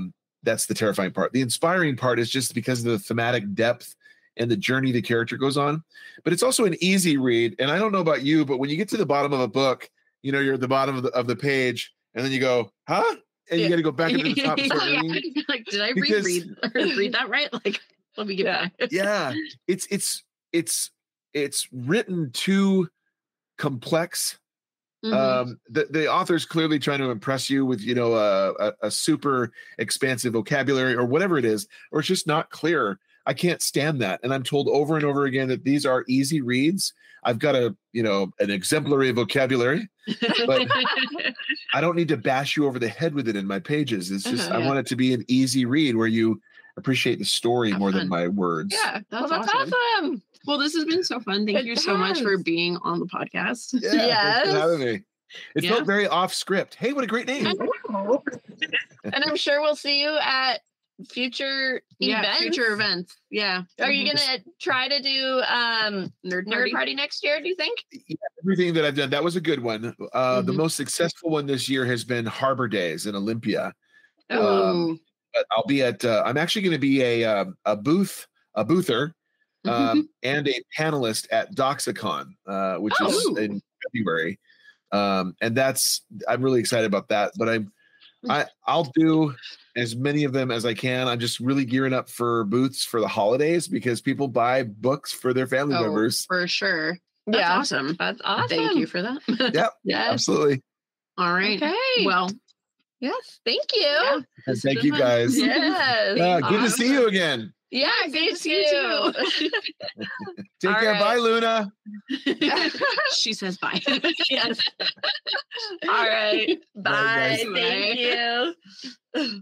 that's the terrifying part. The inspiring part is just because of the thematic depth and the journey the character goes on. But it's also an easy read. And I don't know about you, but when you get to the bottom of a book, you know, you're at the bottom of the, of the page, and then you go, huh? And you got to go back into the top. And start reading. Like, did I Because- read read read that right? Like, let me get Yeah. back. Yeah, it's it's it's it's written too complex. Mhm. Um, the the author's clearly trying to impress you with, you know, a, a a super expansive vocabulary or whatever it is, or it's just not clear. I can't stand that, and I'm told over and over again that these are easy reads. I've got a you know an exemplary vocabulary, but I don't need to bash you over the head with it in my pages. It's just Uh-huh, I yeah. want it to be an easy read where you appreciate the story Have more fun. than my words. Yeah, That's well, that's awesome. awesome. Well, this has been so fun. Thank It you so much for has. being on the podcast. Yeah, thanks Yes. for having me. It Yeah. felt very off script. Hey, what a great name. And I'm sure we'll see you at future Yeah, events. future events. Yeah. Are you gonna try to do um Nerd nerd party? party next year? Do you think? Everything that I've done, that was a good one. Uh, The Mhm. most successful one this year has been Harbor Days in Olympia. Oh, Um, But I'll be at, uh, I'm actually going to be a, uh, a booth, a boother, um, and a panelist at Doxicon, uh, which is Oh. in February. Um, and that's, I'm really excited about that, but I'm, I, I'll do as many of them as I can. I'm just really gearing up for booths for the holidays because people buy books for their family Oh, members. for sure. That's Yeah. awesome. That's awesome. Thank you for that. Yep, Yes. absolutely. All right. Okay. Well, Yes. Thank you. Yeah. And This thank has you been guys. fun. Yes. Uh, good to see you again. Yeah, good good to see you too. Take All care. right. Bye, Luna. She says bye. Yes. All right. Bye. guys. Thank you.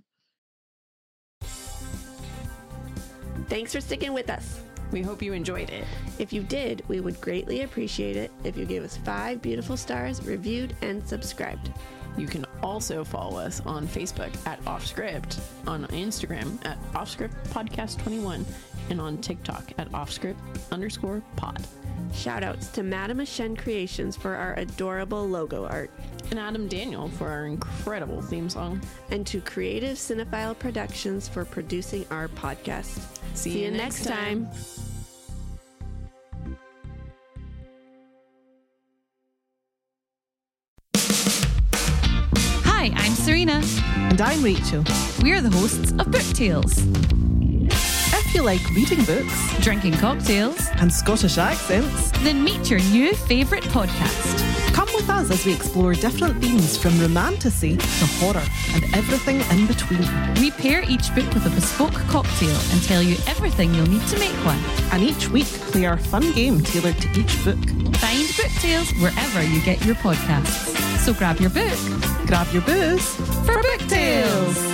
Thanks for sticking with us. We hope you enjoyed it. If you did, we would greatly appreciate it if you gave us five beautiful stars, reviewed, and subscribed. You can also follow us on Facebook at Offscript, on Instagram at Offscript Podcast twenty-one, and on TikTok at Offscript underscore pod. Shoutouts to Madame Ashen Creations for our adorable logo art, And Adam Daniel for our incredible theme song. and to Creative Cinephile Productions for producing our podcast. See you next time. Hi, I'm Serena. And I'm Rachel. We're the hosts of Book Tales, If you like reading books drinking cocktails, and Scottish accents, then meet your new favourite podcast. come with us as we explore different themes from romantasy to horror and everything in between. We pair each book with a bespoke cocktail and tell you everything you'll need to make one. And each week play our fun game tailored to each book. Find Book Tales wherever you get your podcasts. So grab your book Grab your booze for Book Tales.